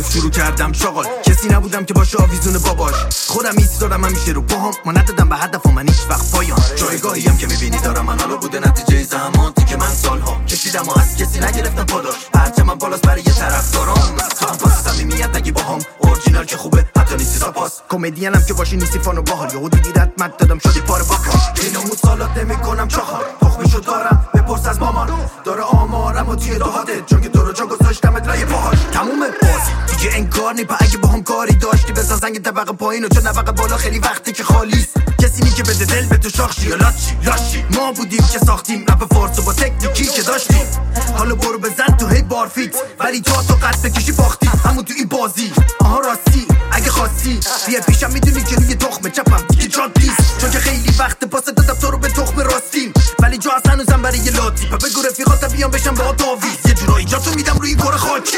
شروع کردم شغل، کسی نبودم که باشه آویزون باباش. خودم ایستادم همیشه رو پاهم، ما ندادم به هدف و من هیچ وقت پایان. جایگاهی هم که میبینی دارم من، حالا بوده نتیجه زحماتی که من سالها کشیدم و از کسی نگرفتم پاداش. پرچمم بالاست برای یه طرفدارام، تو هم پاس صمیمیت نگی باهام. اورجینال که خوبه حتی نیستی تا پاس، کمدینم که باشی نیستی فان و باحال. یهو دیدی رد دادم شدی پاره باکام. اینو سالات نمیکنم چهار، تخمشو دارم بپرس از مامان. داره آمارم و توی دهاته، چون که تو رو جا گذاشتمت لای پاهاش. تمومه بازی دیگه انکار نیپا، اگه با هم کاری داشتی بزن زنگ طبقه پایین و چون طبقه بالا خیلی وقتی که خالیست. کسی نی که بده دل به تو شاخ شی یا لاشی. ما بودیم که ساختیم رپ فارس و با تکنیکی که داشتیم. حالا برو بزن تو هی بار فیت، ولی تو قد بکشی باختی همون تو این بازی. آها راستی اگه خواستی بیا پیشم، میدونی که روی تخم چپم دیگه جات نیست، چون که خیلی وقت پاس دادم تو رو به تخم راستیم. ولی جا از هنوزم برای یه لاتی، پا بگو رفیقاتم بیان بشم با داویز. یه جورایی جاتو میدم روی کار خاکی.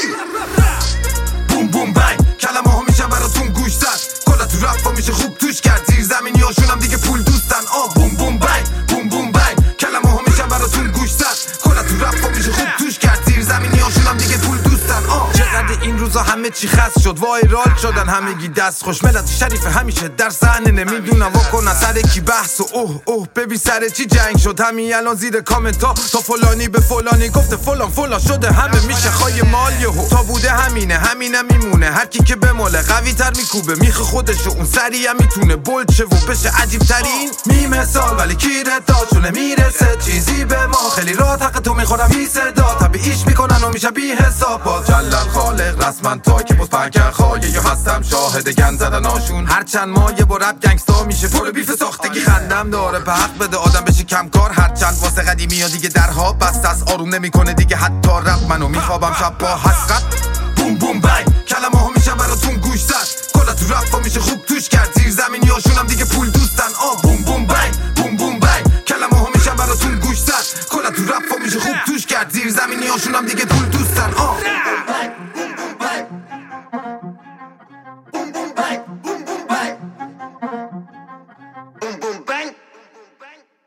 بوم بوم بنگ کلمه ها میشن براتون گوش زد، کلا تو رفا میشه خوب توش کرد. زیر زمینی هاشونم دیگه پول دوستن. بوم بوم بنگ بوم بوم بنگ کلمه ها میشن براتون گوش زد، کلا تو رفا میشه خوب توش کرد. زیر زمینی هاشونم دیگه پول دوستن. چقدر این روزا همه چی خاص شد، وایرال شدن همگی دست خوش. ملت شریف همیشه در صحنه، نمیدونم واکنن سر کی بحث و اوه ببین سر چی جنگ شد. همین الان زیر کامنت ها تا فلانی به فلانی گفته فلان شده، همه میشه خای مال یهو. تا بوده همینم میمونه، هر کی که بماله قوی تر میکوبه میخه خودشو، اون سریع میتونه بولد شه و بشه عجیب ترین میم سال. ولی کی ردا چون نمیرسه چیزی به ما، خیلی راحت حق تو میخورم بی صدا. طبیعیش میکنن و میشه بی حساب. جلال خالق رسما تا که باز پنکر خواهی یا هستم شاهد گند زدناشون. هرچند ما یه با رپ گنگستا میشه پر بیف ساختگی. خندم داره به حق بده آدم بشه کم کار، هرچند واسه قدیمی ها دیگه درها بسته است. آروم نمیکنه دیگه حتی رپ، منو میخوابم شب با حسرت. بوم بوم بنگ کلمه ها میشن براتون گوش زد، کلا تو رپ میشه خوب توش